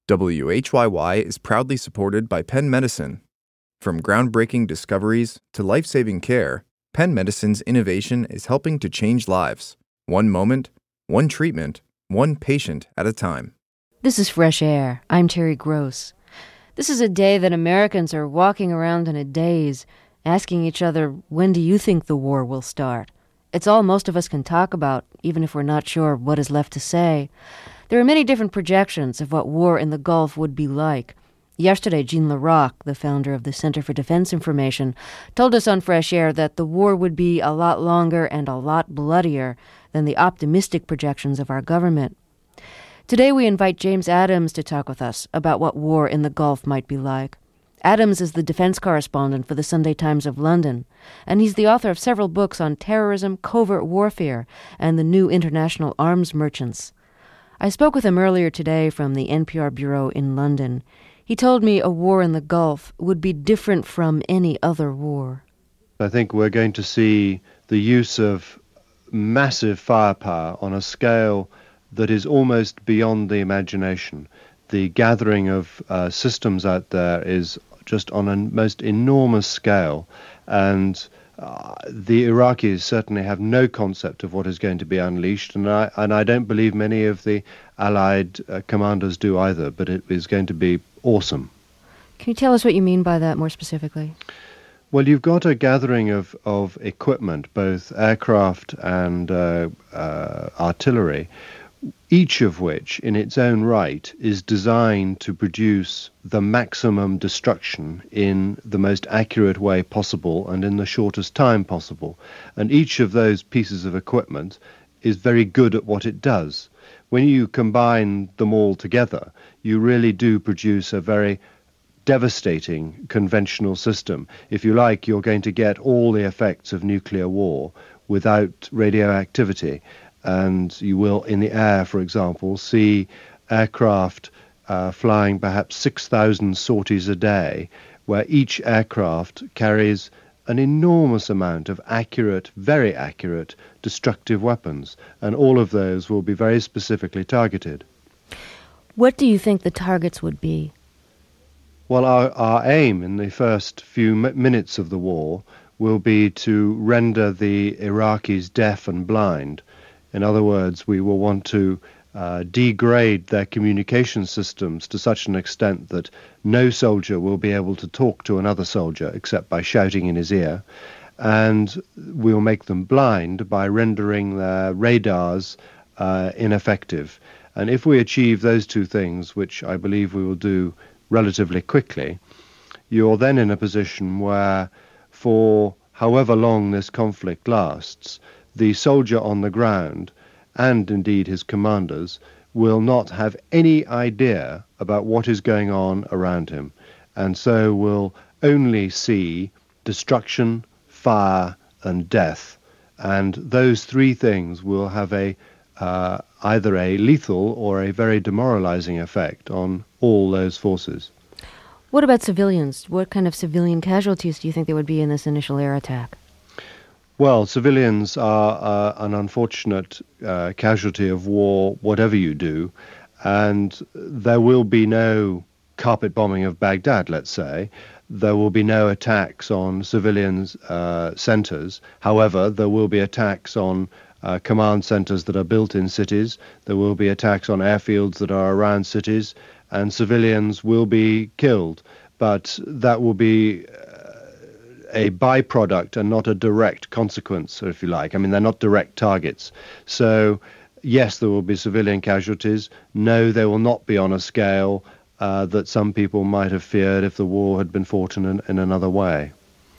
WHYY is proudly supported by Penn Medicine. From groundbreaking discoveries to life-saving care, Penn Medicine's innovation is helping to change lives. One moment, one treatment, one patient at a time. This is Fresh Air. I'm Terry Gross. This is a day that Americans are walking around in a daze, asking each other, when do you think the war will start? It's all most of us can talk about, even if we're not sure what is left to say. There are many different projections of what war in the Gulf would be like. Yesterday, Jean LaRocque, the founder of the Center for Defense Information, told us on Fresh Air that the war would be a lot longer and a lot bloodier than the optimistic projections of our government. Today we invite James Adams to talk with us about what war in the Gulf might be like. Adams is the defense correspondent for the Sunday Times of London, and he's the author of several books on terrorism, covert warfare, and the new international arms merchants. I spoke with him earlier today from the NPR bureau in London. He told me a war in the Gulf would be different from any other war. I think we're going to see the use of massive firepower on a scale that is almost beyond the imagination. The gathering of systems out there is just on a most enormous scale, and the Iraqis certainly have no concept of what is going to be unleashed, and I don't believe many of the Allied commanders do either, but it is going to be awesome. Can you tell us what you mean by that more specifically? Well, you've got a gathering of equipment, both aircraft and artillery, each of which, in its own right, is designed to produce the maximum destruction in the most accurate way possible and in the shortest time possible. And each of those pieces of equipment is very good at what it does. When you combine them all together, you really do produce a very devastating conventional system. If you like, you're going to get all the effects of nuclear war without radioactivity. And you will, in the air, for example, see aircraft flying perhaps 6,000 sorties a day, where each aircraft carries an enormous amount of accurate, very accurate, destructive weapons. And all of those will be very specifically targeted. What do you think the targets would be? Well, our aim in the first few minutes of the war will be to render the Iraqis deaf and blind. In other words, we will want to degrade their communication systems to such an extent that no soldier will be able to talk to another soldier except by shouting in his ear, and we will make them blind by rendering their radars ineffective. And if we achieve those two things, which I believe we will do relatively quickly, you're then in a position where, for however long this conflict lasts, the soldier on the ground, and indeed his commanders, will not have any idea about what is going on around him, and so will only see destruction, fire, and death. And those three things will have either a lethal or a very demoralizing effect on all those forces. What about civilians? What kind of civilian casualties do you think there would be in this initial air attack? Well, civilians are an unfortunate casualty of war, whatever you do, and there will be no carpet bombing of Baghdad, let's say. There will be no attacks on civilians' centers. However, there will be attacks on command centers that are built in cities. There will be attacks on airfields that are around cities, and civilians will be killed. But that will be a byproduct and not a direct consequence, if you like. I mean, they're not direct targets. So, yes, there will be civilian casualties. No, they will not be on a scale that some people might have feared if the war had been fought in another way.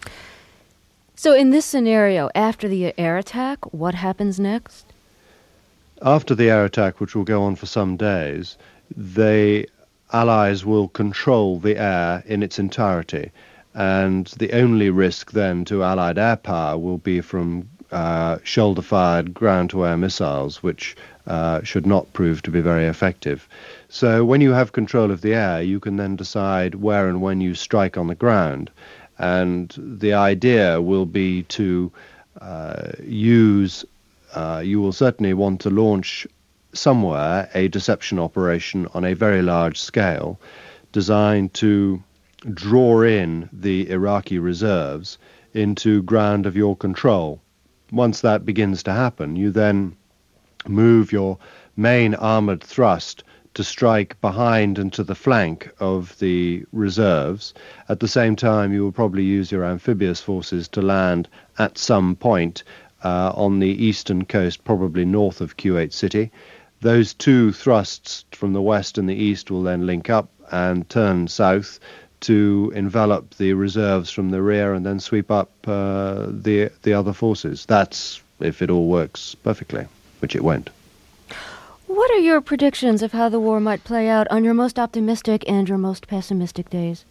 So in this scenario, after the air attack, what happens next? After the air attack, which will go on for some days, the Allies will control the air in its entirety. And the only risk then to Allied air power will be from shoulder-fired ground-to-air missiles, which should not prove to be very effective. So when you have control of the air, you can then decide where and when you strike on the ground. And the idea will be to you will certainly want to launch somewhere a deception operation on a very large scale designed to draw in the Iraqi reserves into ground of your control. Once that begins to happen, you then move your main armoured thrust to strike behind and to the flank of the reserves. At the same time, you will probably use your amphibious forces to land at some point on the eastern coast, probably north of Kuwait City. Those two thrusts from the west and the east will then link up and turn south to envelop the reserves from the rear and then sweep up the other forces. That's if it all works perfectly, which it won't. What are your predictions of how the war might play out on your most optimistic and your most pessimistic days?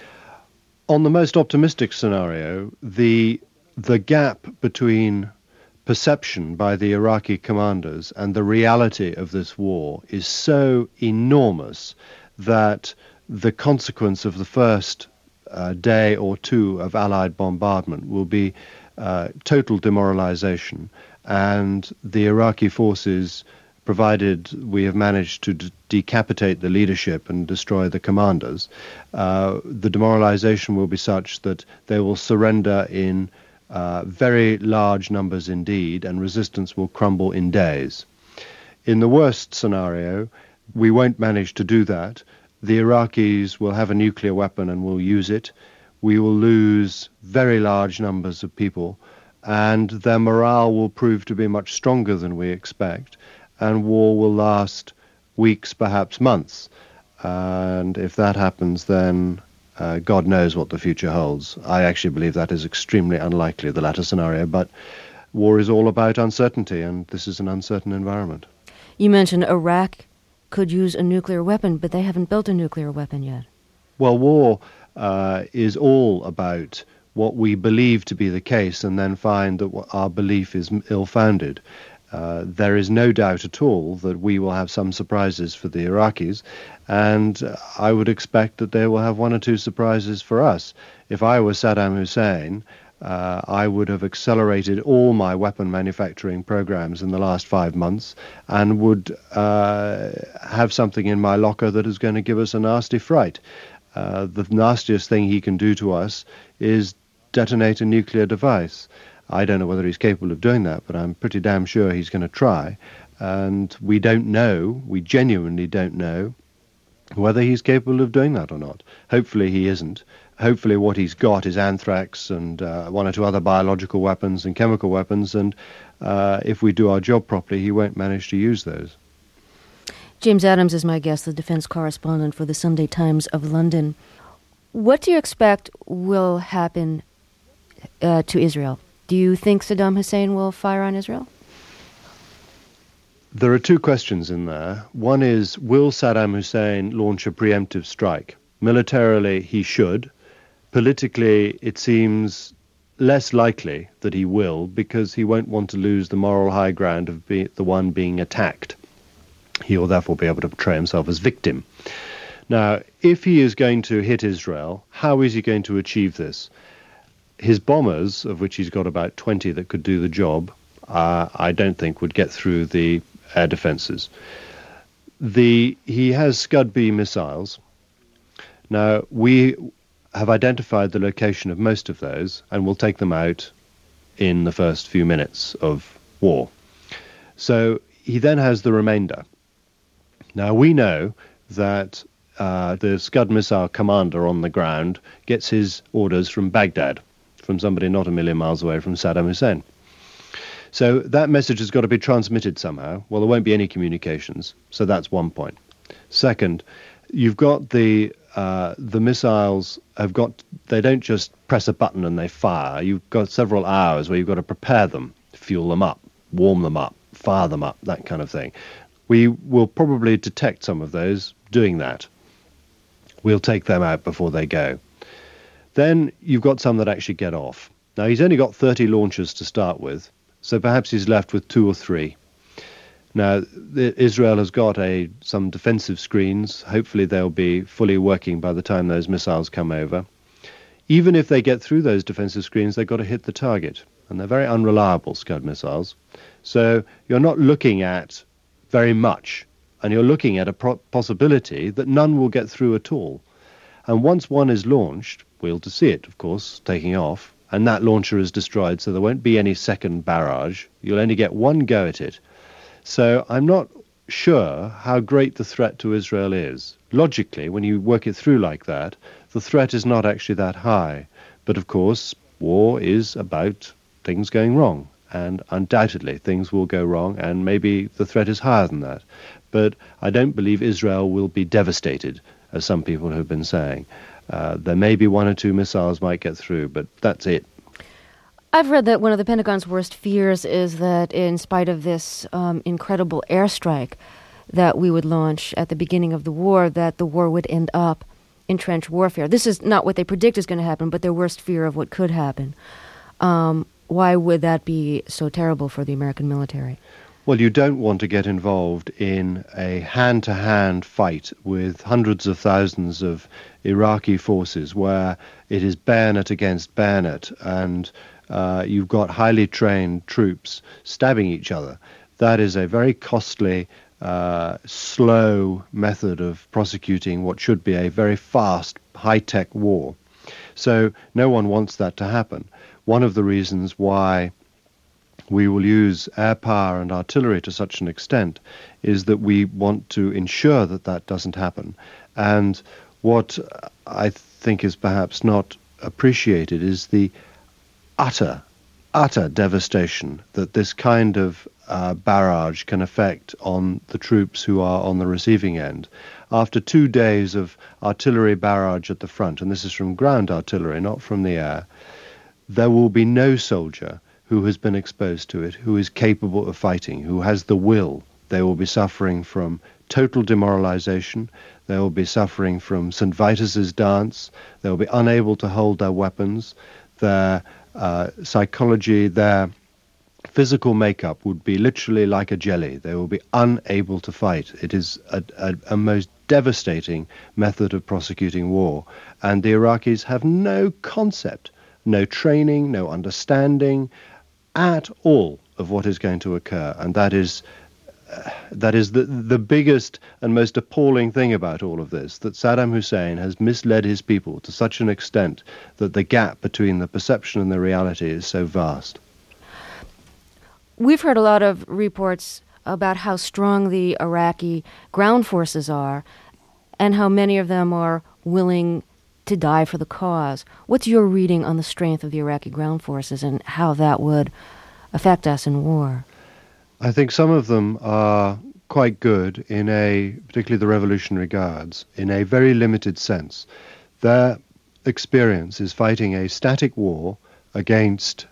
On the most optimistic scenario, the gap between perception by the Iraqi commanders and the reality of this war is so enormous that the consequence of the first day or two of Allied bombardment will be total demoralization, and the Iraqi forces, provided we have managed to decapitate the leadership and destroy the commanders, the demoralization will be such that they will surrender in very large numbers indeed, and resistance will crumble in days. In the worst scenario, we won't manage to do that. The Iraqis will have a nuclear weapon and will use it. We will lose very large numbers of people, and their morale will prove to be much stronger than we expect, and war will last weeks, perhaps months. And if that happens, then God knows what the future holds. I actually believe that is extremely unlikely, the latter scenario, but war is all about uncertainty, and this is an uncertain environment. You mentioned Iraq could use a nuclear weapon, but they haven't built a nuclear weapon yet. Well, war is all about what we believe to be the case and then find that our belief is ill-founded. There is no doubt at all that we will have some surprises for the Iraqis, and I would expect that they will have one or two surprises for us. If I were Saddam Hussein, I would have accelerated all my weapon manufacturing programs in the last 5 months and would have something in my locker that is going to give us a nasty fright. The nastiest thing he can do to us is detonate a nuclear device. I don't know whether he's capable of doing that, but I'm pretty damn sure he's going to try. And we don't know, we genuinely don't know, whether he's capable of doing that or not. Hopefully he isn't. Hopefully what he's got is anthrax and one or two other biological weapons and chemical weapons, and if we do our job properly, he won't manage to use those. James Adams is my guest, the defense correspondent for the Sunday Times of London. What do you expect will happen to Israel? Do you think Saddam Hussein will fire on Israel? There are two questions in there. One is, will Saddam Hussein launch a preemptive strike? Militarily, he should. Politically, it seems less likely that he will, because he won't want to lose the moral high ground of the one being attacked. He will therefore be able to portray himself as victim. Now, if he is going to hit Israel, how is he going to achieve this? His bombers, of which he's got about 20 that could do the job, I don't think would get through the air defences. He has Scud-B missiles. Now, we have identified the location of most of those, and we'll take them out in the first few minutes of war. So he then has the remainder. Now, we know that the Scud missile commander on the ground gets his orders from Baghdad, from somebody not a million miles away from Saddam Hussein. So that message has got to be transmitted somehow. Well, there won't be any communications, so that's one point. Second, you've got the missiles they don't just press a button and they fire. You've got several hours where you've got to prepare them, fuel them up, warm them up, fire them up, that kind of thing. We will probably detect some of those doing that. We'll take them out before they go. Then you've got some that actually get off. Now, he's only got 30 launchers to start with, so perhaps he's left with 2 or 3. Now, Israel has got some defensive screens. Hopefully they'll be fully working by the time those missiles come over. Even if they get through those defensive screens, they've got to hit the target. And they're very unreliable, Scud missiles. So you're not looking at very much. And you're looking at a possibility that none will get through at all. And once one is launched, we'll to see it, of course, taking off, and that launcher is destroyed, so there won't be any second barrage. You'll only get one go at it. So I'm not sure how great the threat to Israel is. Logically, when you work it through like that, the threat is not actually that high. But of course, war is about things going wrong, and undoubtedly things will go wrong, and maybe the threat is higher than that. But I don't believe Israel will be devastated, as some people have been saying. There may be one or two missiles might get through, but that's it. I've read that one of the Pentagon's worst fears is that in spite of this incredible airstrike that we would launch at the beginning of the war, that the war would end up in trench warfare. This is not what they predict is going to happen, but their worst fear of what could happen. Why would that be so terrible for the American military? Well, you don't want to get involved in a hand-to-hand fight with hundreds of thousands of Iraqi forces where it is bayonet against bayonet and you've got highly trained troops stabbing each other. That is a very costly, slow method of prosecuting what should be a very fast, high-tech war. So no one wants that to happen. One of the reasons why we will use air power and artillery to such an extent is that we want to ensure that that doesn't happen. And what I think is perhaps not appreciated is the utter devastation that this kind of barrage can affect on the troops who are on the receiving end. After 2 days of artillery barrage at the front, and this is from ground artillery, not from the air, there will be no soldier who has been exposed to it, who is capable of fighting, who has the will. They will be suffering from total demoralization. They will be suffering from St. Vitus's dance. They will be unable to hold their weapons. Their psychology, their physical makeup would be literally like a jelly. They will be unable to fight. It is a most devastating method of prosecuting war. And the Iraqis have no concept, no training, no understanding at all of what is going to occur. And that is the biggest and most appalling thing about all of this, that Saddam Hussein has misled his people to such an extent that the gap between the perception and the reality is so vast. We've heard a lot of reports about how strong the Iraqi ground forces are and how many of them are willing to die for the cause. What's your reading on the strength of the Iraqi ground forces and how that would affect us in war? I think some of them are quite good particularly the Revolutionary Guards, in a very limited sense. Their experience is fighting a static war against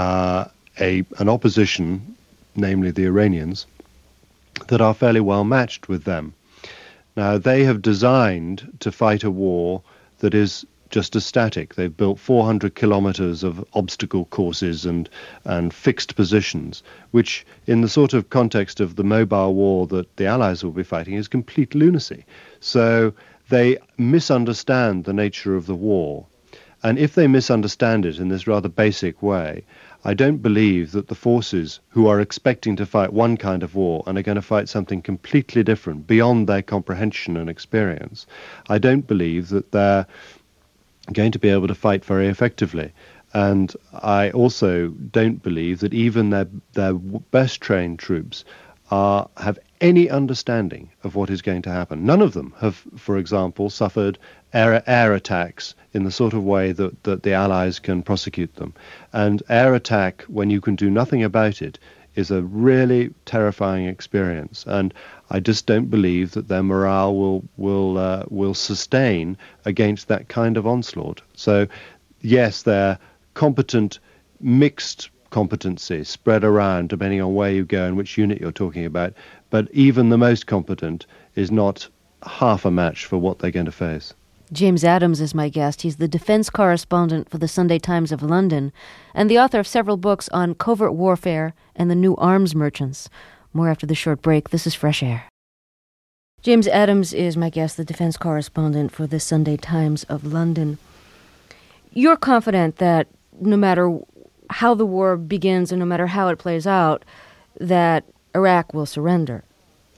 an opposition, namely the Iranians, that are fairly well matched with them. Now, they have designed to fight a war that is just as static. They've built 400 kilometers of obstacle courses and fixed positions, which in the sort of context of the mobile war that the Allies will be fighting is complete lunacy. So they misunderstand the nature of the war. And if they misunderstand it in this rather basic way, I don't believe that the forces who are expecting to fight one kind of war and are going to fight something completely different beyond their comprehension and experience, I don't believe that they're going to be able to fight very effectively. And I also don't believe that even their best trained troops have any understanding of what is going to happen. None of them have, for example, suffered air attacks in the sort of way that the Allies can prosecute them. And air attack, when you can do nothing about it, is a really terrifying experience. And I just don't believe that their morale will sustain against that kind of onslaught. So, yes, they're competent, mixed competency spread around depending on where you go and which unit you're talking about. But even the most competent is not half a match for what they're going to face. James Adams is my guest. He's the defense correspondent for the Sunday Times of London and the author of several books on covert warfare and the new arms merchants. More after the short break. This is Fresh Air. James Adams is my guest, the defense correspondent for the Sunday Times of London. You're confident that no matter how the war begins and no matter how it plays out, that Iraq will surrender.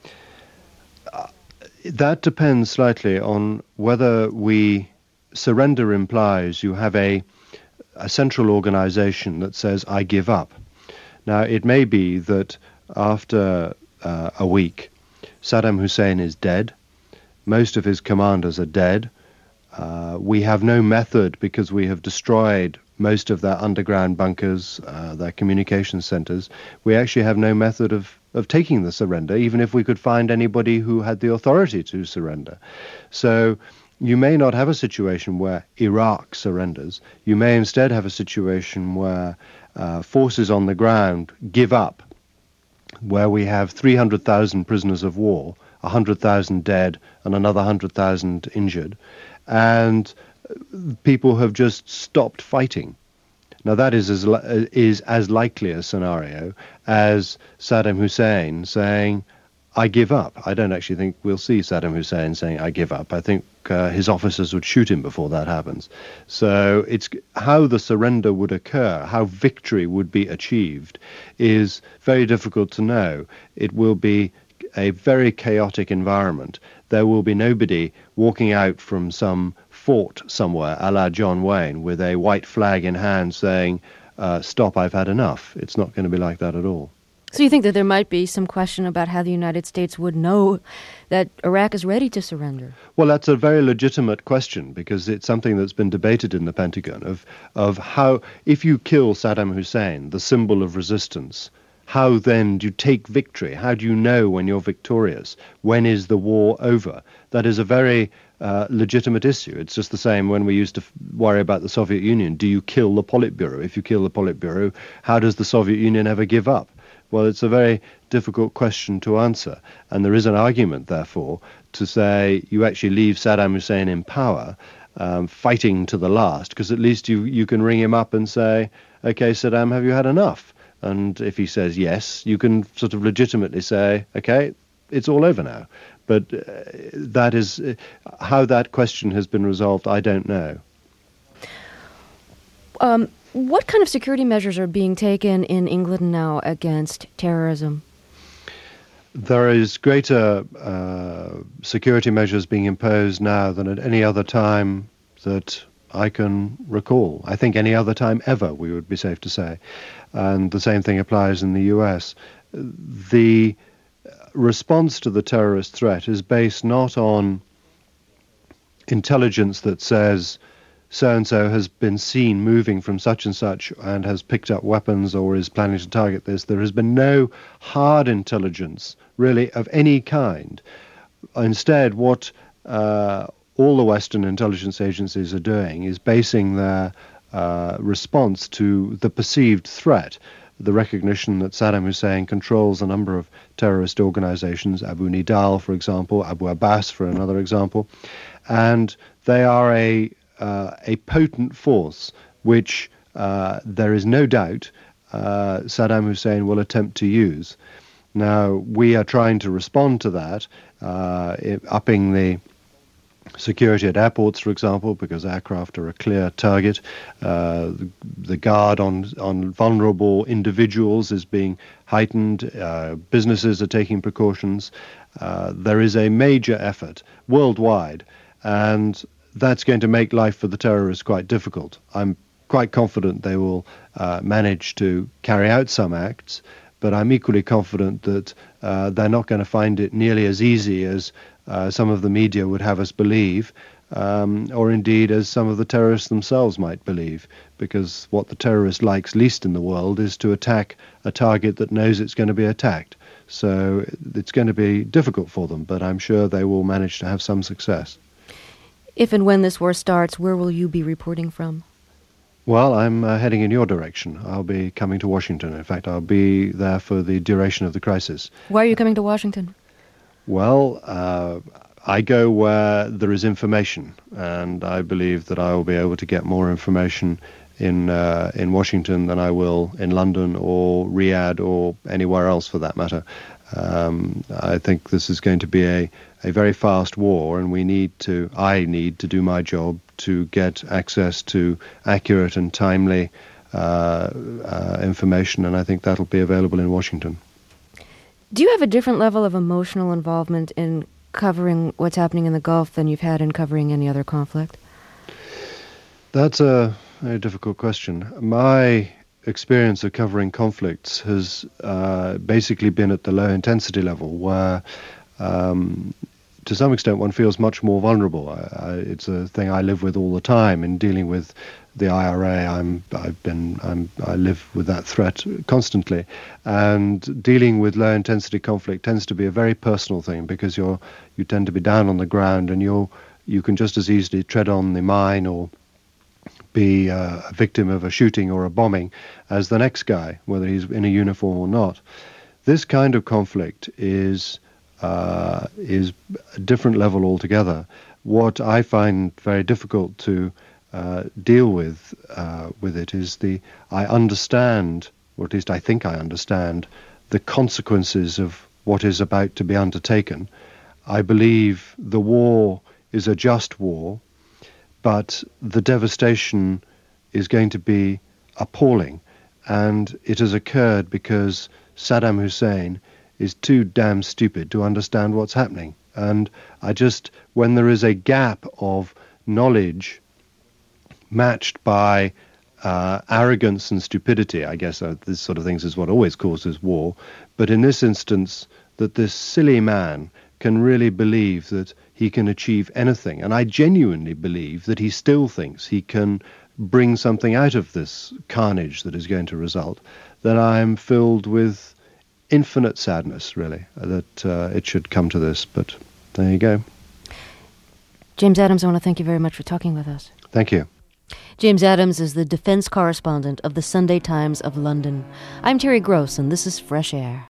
That depends slightly on whether surrender implies you have a central organization that says, I give up. Now, it may be that after a week, Saddam Hussein is dead. Most of his commanders are dead. We have no method, because we have destroyed most of their underground bunkers, their communication centers. We actually have no method of taking the surrender, even if we could find anybody who had the authority to surrender. So you may not have a situation where Iraq surrenders. You may instead have a situation where forces on the ground give up, where we have 300,000 prisoners of war, 100,000 dead, and another 100,000 injured, and people have just stopped fighting. Now, that is as likely a scenario as Saddam Hussein saying, I give up. I don't actually think we'll see Saddam Hussein saying, I give up. I think his officers would shoot him before that happens. So it's how the surrender would occur, how victory would be achieved, is very difficult to know. It will be a very chaotic environment. There will be nobody walking out from some fort somewhere, a la John Wayne, with a white flag in hand saying, stop, I've had enough. It's not going to be like that at all. So you think that there might be some question about how the United States would know that Iraq is ready to surrender? Well, that's a very legitimate question, because it's something that's been debated in the Pentagon of how, if you kill Saddam Hussein, the symbol of resistance, how then do you take victory? How do you know when you're victorious? When is the war over? That is a very legitimate issue. It's just the same when we used to worry about the Soviet Union. Do you kill the Politburo? If you kill the Politburo, how does the Soviet Union ever give up? Well, it's a very difficult question to answer. And there is an argument, therefore, to say you actually leave Saddam Hussein in power, fighting to the last, because at least you can ring him up and say, okay, Saddam, have you had enough? And if he says yes, you can sort of legitimately say, okay, it's all over now. But that is how that question has been resolved, I don't know. What kind of security measures are being taken in England now against terrorism? There is greater security measures being imposed now than at any other time that I can recall. I think any other time ever, we would be safe to say. And the same thing applies in the US. The response to the terrorist threat is based not on intelligence that says so-and-so has been seen moving from such and such and has picked up weapons or is planning to target this. There has been no hard intelligence, really, of any kind. Instead, what all the Western intelligence agencies are doing is basing their response to the perceived threat, the recognition that Saddam Hussein controls a number of terrorist organizations, Abu Nidal, for example, Abu Abbas, for another example, and they are a potent force which there is no doubt Saddam Hussein will attempt to use. Now, we are trying to respond to that, upping the security at airports, for example, because aircraft are a clear target. The guard on vulnerable individuals is being heightened. Businesses are taking precautions. There is a major effort worldwide, and that's going to make life for the terrorists quite difficult. I'm quite confident they will manage to carry out some acts, but I'm equally confident that they're not going to find it nearly as easy as some of the media would have us believe, or indeed as some of the terrorists themselves might believe, because what the terrorist likes least in the world is to attack a target that knows it's going to be attacked. So it's going to be difficult for them, but I'm sure they will manage to have some success. If and when this war starts, where will you be reporting from? Well, I'm heading in your direction. I'll be coming to Washington. In fact, I'll be there for the duration of the crisis. Why are you coming to Washington? Well, I go where there is information, and I believe that I will be able to get more information in Washington than I will in London or Riyadh or anywhere else for that matter. I think this is going to be a very fast war, and I need to do my job to get access to accurate and timely information, and I think that'll be available in Washington. Do you have a different level of emotional involvement in covering what's happening in the Gulf than you've had in covering any other conflict? That's a very difficult question. My experience of covering conflicts has basically been at the low intensity level, where to some extent one feels much more vulnerable. It's a thing I live with all the time in dealing with the IRA. I live with that threat constantly, and dealing with low intensity conflict tends to be a very personal thing, because you tend to be down on the ground, and you can just as easily tread on the mine or be a victim of a shooting or a bombing as the next guy, whether he's in a uniform or not. This kind of conflict is a different level altogether. What I find very difficult to deal with it is I understand, or at least I think I understand, the consequences of what is about to be undertaken. I believe the war is a just war, but the devastation is going to be appalling, and it has occurred because Saddam Hussein is too damn stupid to understand what's happening. And when there is a gap of knowledge matched by arrogance and stupidity, I guess this sort of things is what always causes war, but in this instance, that this silly man can really believe that he can achieve anything. And I genuinely believe that he still thinks he can bring something out of this carnage that is going to result, that I am filled with infinite sadness, really, that it should come to this. But there you go. James Adams, I want to thank you very much for talking with us. Thank you. James Adams is the defense correspondent of the Sunday Times of London. I'm Terry Gross, and this is Fresh Air.